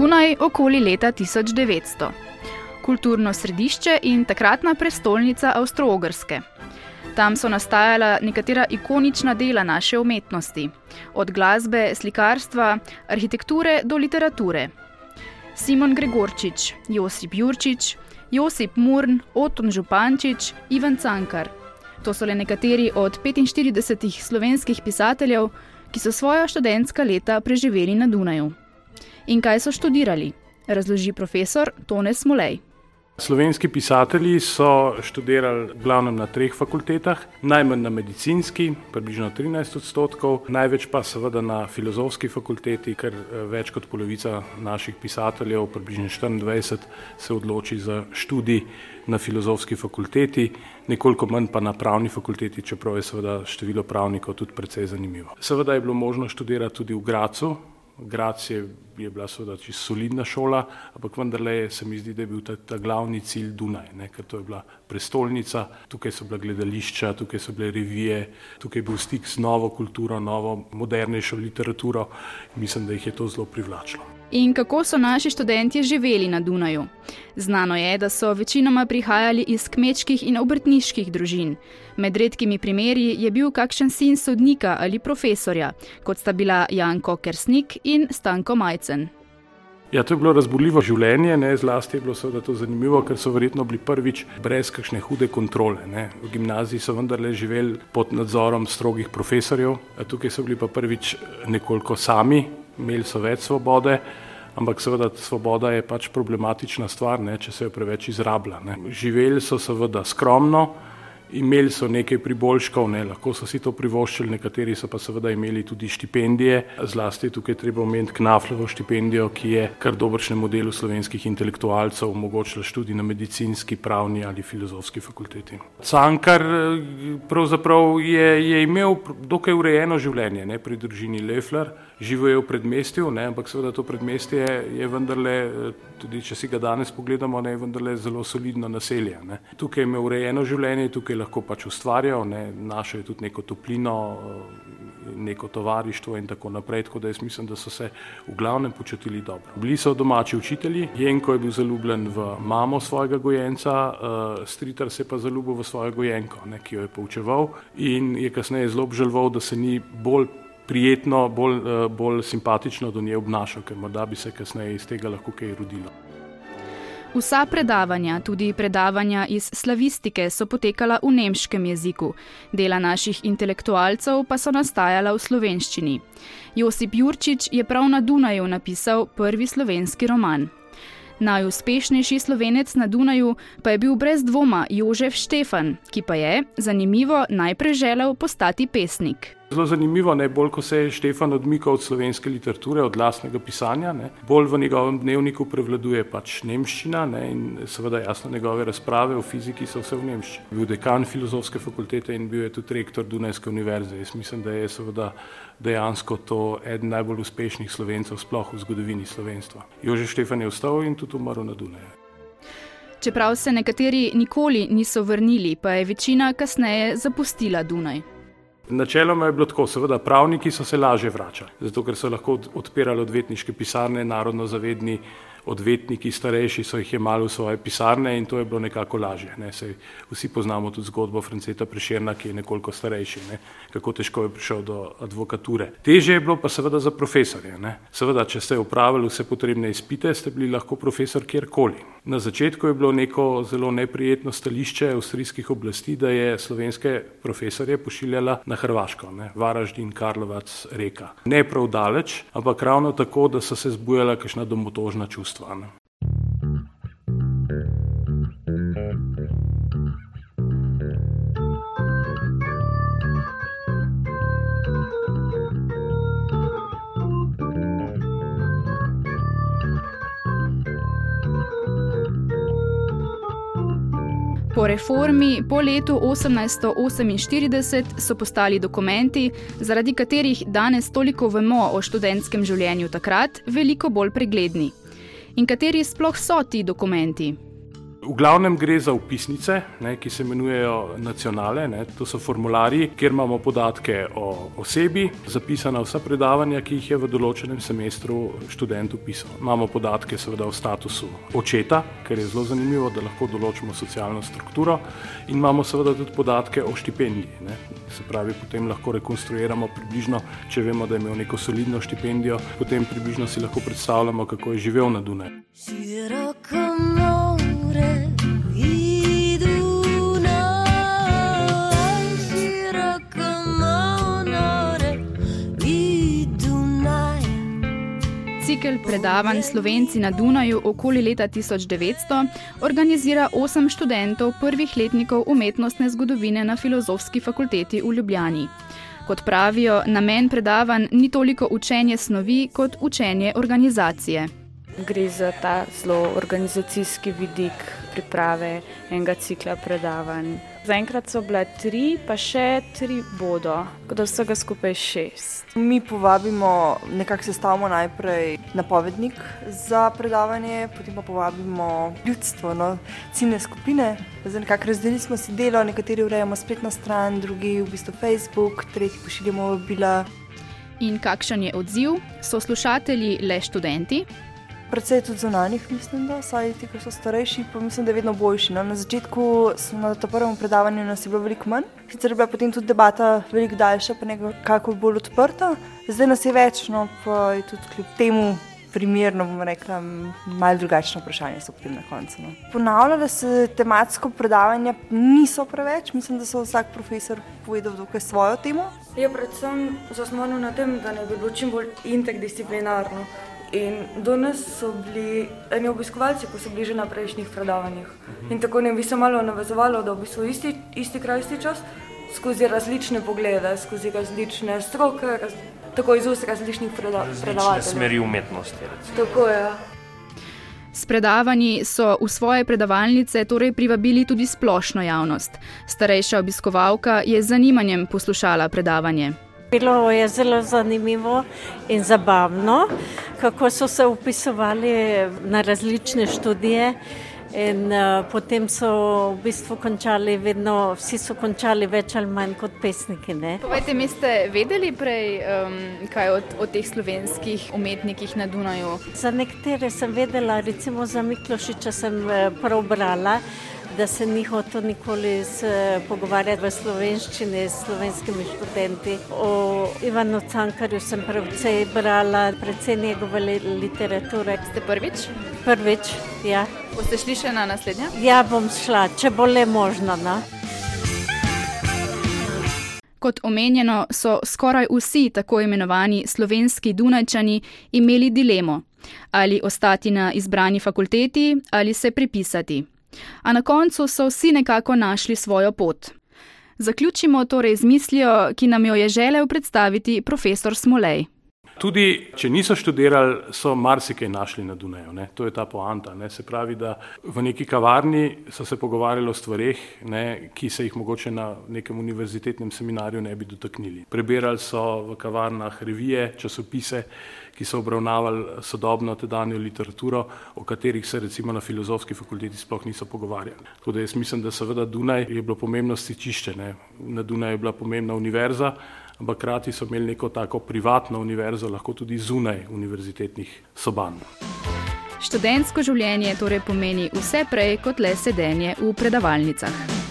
Dunaj okoli leta 1900. Kulturno središče in takratna prestolnica Avstro-Ogrske. Tam so nastajala nekatera ikonična dela naše umetnosti, od glasbe, slikarstva, arhitekture do literature. Simon Gregorčič, Josip Jurčič, Josip Murn, Oton Župančič, Ivan Cankar. To so le nekateri od 45 slovenskih pisateljev, ki so svoja študentska leta preživeli na Dunaju. In kaj so študirali? Razloži profesor Tone Smolej. Slovenski pisatelji so študirali v glavnem na 3 fakultetah, najmanj na medicinski, približno 13%, največ pa seveda na filozofski fakulteti, ker več kot polovica naših pisateljev, približno 24, se odloči za študij na filozofski fakulteti, nekoliko manj pa na pravni fakulteti, čeprav je seveda število pravnikov tudi precej zanimivo. Seveda je bilo možno študirati tudi v Grazu. Graz je bila seveda čisto solidna šola, ampak vendarle se mi zdi, da je bil ta glavni cilj Dunaj, ker to je bila prestolnica, tukaj so bila gledališča, tukaj so bile revije, tukaj je bil stik z novo kulturo, novo, modernejšo literaturo. Mislim, da jih je to zelo privlačilo. In kako so naši študentje živeli na Dunaju? Znano je, da so večinoma prihajali iz kmečkih in obrtniških družin. Med redkimi primeri je bil kakšen sin sodnika ali profesorja, kot sta bila Janko Kersnik in Stanko Majcen. Ja, to je bilo razburljivo življenje, zlasti je bilo seveda to zanimivo, ker so verjetno bili prvič brez kakšne hude kontrole. V gimnaziji so vendarle živeli pod nadzorom strogih profesorjev, tukaj so bili pa prvič nekoliko sami, imeli so več svobode, ampak seveda svoboda je pač problematična stvar, če se jo preveč izrablja. Živeli so seveda skromno, imeli so nekaj priboljškov, lahko so si to privoščili, nekateri so pa seveda imeli tudi štipendije, zlasti tukaj treba omeniti Knafljevo štipendijo, ki je kar dobršnemu delu slovenskih intelektualcev omogočila študij na medicinski, pravni ali filozofski fakulteti. Cankar pravzaprav je imel dokaj urejeno življenje pri družini Lefler, živel je v predmestju, ampak seveda to predmestje je vendarle, tudi če si ga danes pogledamo, je vendarle zelo solidno naselje. Tukaj je imel urejeno življenje, tukaj lahko pač ustvarjal, našel je tudi neko toplino, neko tovarištvo in tako naprej, tako da jaz mislim, da so se v glavnem počutili dobro. Bili so domači učitelji, Jenko je bil zaljubljen v mamo svojega gojenca, Stritar se je pa zaljubil v svojo gojenko, ki jo je poučeval in je kasneje zelo obžaloval, da se ni bolj prijetno, bolj simpatično do nje obnašal, ker morda bi se kasneje iz tega lahko kaj rodilo. Vsa predavanja, tudi predavanja iz slavistike, so potekala v nemškem jeziku. Dela naših intelektualcev pa so nastajala v slovenščini. Josip Jurčič je prav na Dunaju napisal prvi slovenski roman. Najuspešnejši Slovenec na Dunaju pa je bil brez dvoma Jožef Štefan, ki pa je, zanimivo, najprej želel postati pesnik. Zelo zanimivo, bolj ko se je Štefan odmikal od slovenske literature, od lastnega pisanja, bolj v njegovem dnevniku prevladuje pač nemščina in seveda jasno njegove razprave o fiziki so vse v nemščini. Bil dekan filozofske fakultete in bil je tudi rektor Dunajske univerze. Jaz mislim, da je seveda dejansko to eden najbolj uspešnih Slovencev sploh v zgodovini slovenstva. Jožef Štefan je ostal in tudi umrl na Dunaju. Čeprav se nekateri nikoli niso vrnili, pa je večina kasneje zapustila Dunaj. Načeloma je bilo tako, seveda pravniki so se lažje vračali, zato ker so lahko odpirali odvetniške pisarne, narodno zavedni odvetniki, starejši so jih jemali v svoje pisarne in to je bilo nekako lažje. Saj vsi poznamo tudi zgodbo Franceta Prešerna, ki je nekoliko starejši, kako težko je prišel do advokature. Težje je bilo pa seveda za profesorje. Seveda, če ste opravili vse potrebne izpite, ste bili lahko profesor kjerkoli. Na začetku je bilo neko zelo neprijetno stališče avstrijskih oblasti, da je slovenske profesorje pošiljala na Hrvaško, Varaždin, Karlovac, Reka. Ne prav daleč, ampak ravno tako, da so se zbujala kakšna domotožna čustva. Po reformi, po letu 1848 so postali dokumenti, zaradi katerih danes toliko vemo o študentskem življenju takrat, veliko bolj pregledni. In kateri sploh so ti dokumenti? V glavnem gre za vpisnice, ki se imenujejo nacionale. To so formularji, kjer imamo podatke o osebi, zapisana vsa predavanja, ki jih je v določenem semestru študent vpisal. Imamo podatke seveda o statusu očeta, ker je zelo zanimivo, da lahko določimo socialno strukturo, in imamo seveda tudi podatke o štipendiji. Se pravi, potem lahko rekonstruiramo približno, če vemo, da je imel neko solidno štipendijo, potem približno si lahko predstavljamo, kako je živel na Dunaju. Cikel predavanj Slovenci na Dunaju okoli leta 1900 organizira 8 študentov prvih letnikov umetnostne zgodovine na Filozofski fakulteti v Ljubljani. Kot pravijo, namen predavanj ni toliko učenje snovi kot učenje organizacije. Gre za ta zelo organizacijski vidik priprave enega cikla predavanj. Zaenkrat so bila 3, pa še 3 bodo, da vsega skupaj 6. Mi povabimo, nekako sestavimo najprej napovednik za predavanje, potem pa povabimo ljudstvo, ciljne skupine. Nekako razdelili smo si delo, nekateri urejamo spletno stran, drugi v bistvu Facebook, tretji pošiljamo vabila. In kakšen je odziv? So slušatelji le študenti? Predvsej tudi zunanjih, mislim, da saj ti, ko so starejši, pa mislim, da je vedno boljši. Na začetku na to prvem predavanju nas je bilo veliko manj, sicer je bila potem tudi debata veliko daljša, pa nekako bolj odprta. Zdaj nas je več, pa je tudi kljub temu primerno, bom rekla, malo drugačno vprašanje so potem na koncu. Ponavljala se tematsko predavanja niso preveč, mislim, da so vsak profesor povedal dokaj svojo temo. Je predvsem zasnovano na tem, da ne bi bilo čim bolj interdisciplinarno. In do nas so bili eni obiskovalci, ko so bili že na prejšnjih predavanjih. In tako ne bi se malo navezovalo, da v bistvu isti kraj, isti čas, skozi različne poglede, skozi različne stroke, tako iz ust različnih predavateljev. Različne smeri umetnosti, recimo. Tako je. S predavanji so v svoje predavalnice torej privabili tudi splošno javnost. Starejša obiskovalka je z zanimanjem poslušala predavanje. Bilo je zelo zanimivo in zabavno, kako so se vpisovali na različne študije in potem so v bistvu končali vedno, vsi so končali več ali manj kot pesniki. Povejte, mi ste vedeli prej kaj o teh slovenskih umetnikih na Dunaju? Za nekatere sem vedela, recimo za Miklošiča sem prav brala, da se ni hotel nikoli pogovarjati v slovenščini s slovenskimi študenti. O Ivanu Cankarju sem precej brala, precej njegove literature. Ste prvič? Prvič, ja. Boste šli še na naslednja? Ja, bom šla, če bo le možno. Kot omenjeno, so skoraj vsi tako imenovani slovenski Dunajčani imeli dilemo, ali ostati na izbrani fakulteti ali se prepisati. A na koncu so vsi nekako našli svojo pot. Zaključimo torej z mislijo, ki nam jo je želel predstaviti profesor Smolej. Tudi, če niso študirali, so marsikaj našli na Dunaju. To je ta poanta. Se pravi, da v neki kavarni so se pogovarjali o stvareh, ki se jih mogoče na nekem univerzitetnem seminarju ne bi dotaknili. Prebirali so v kavarnah revije, časopise, ki so obravnavali sodobno tedanjo literaturo, o katerih se recimo na Filozofski fakulteti sploh niso pogovarjali. Tako da jaz mislim, da seveda Dunaj je bilo pomembno stičišče. Na Dunaju je bila pomembna univerza, ampak hkrati so imeli neko tako privatno univerzo, lahko tudi zunaj univerzitetnih soban. Študentsko življenje torej pomeni vse prej kot le sedenje v predavalnicah.